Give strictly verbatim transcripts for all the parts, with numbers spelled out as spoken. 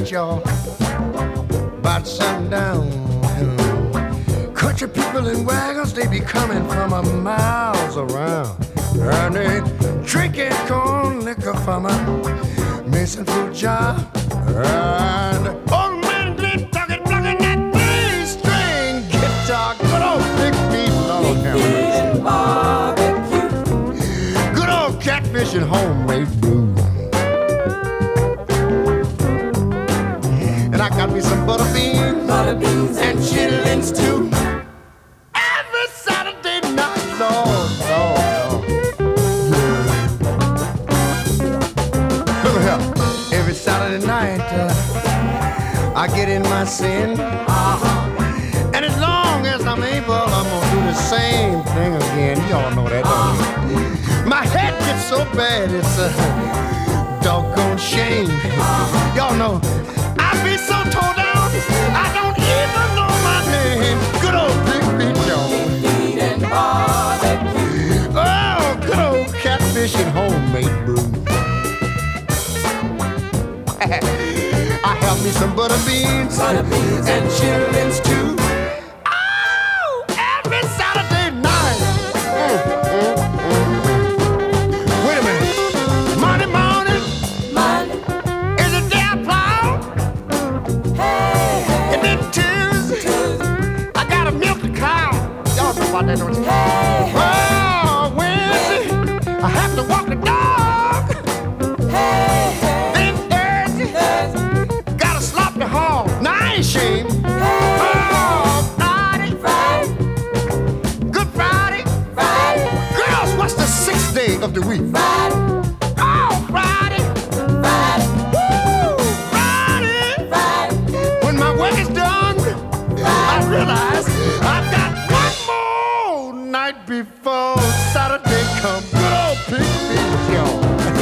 beach, y'all, about sundown. Country people in wagons, they be coming from a miles around. And they drinking corn liquor from a mason fruit jar. And old man Glenn talking, plucking that three-string guitar. Good old Big Beef, Lord have mercy. Good old catfish and homemade brew. And I got me some butter beans, butter beans and chitlins too. Every Saturday night, Lord, Lord, Lord. Look at here. Every Saturday night, uh, I get in my sin. Uh-huh. And as long as I'm able, I'm gonna do the same thing again. Y'all know that, don't you? My head gets so bad, it's a doggone shame. Uh-huh. Y'all know, I be so tore down, I don't even know my name. Good old Big Beat Jones. Oh, good old catfish and homemade brew. I have me some butter beans, butter beans and chitlins too. Oh, every Saturday night. Mm, mm, mm. Wait a minute. Monday morning, Monday is the day I plow. Hey, hey. And then Tuesday, Tuesday I gotta milk the cow. Y'all know about that, don't you? Hey, hey. Oh, Wednesday, I have to walk the dog. Hey, hey. Then Thursday, Thursday gotta slop the hog. Now I ain't ashamed. Hey, Oh, Friday, Friday Good Friday. Friday Girls, what's the sixth day of the week? Friday Oh, Friday. Friday Woo! Friday. Friday When my work is done, I realize I've got one more night before Saturday comes. Good old Big Beach, y'all.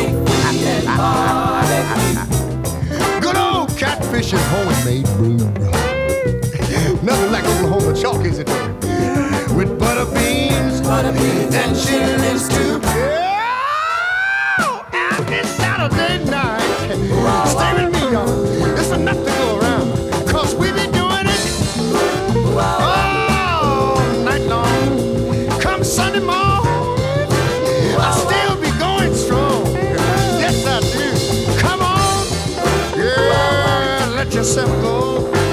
Good old catfish and homemade brew. Nothing like Oklahoma chalk, is it? With butter beans, Butter beans and and chitlins too. Yeah, every Saturday night. Stay with me, y'all. It's enough to go around. Cause we be doing it all night long. Come Sunday morning, I still be going strong. Yes, I do. Come on. Yeah, let yourself go.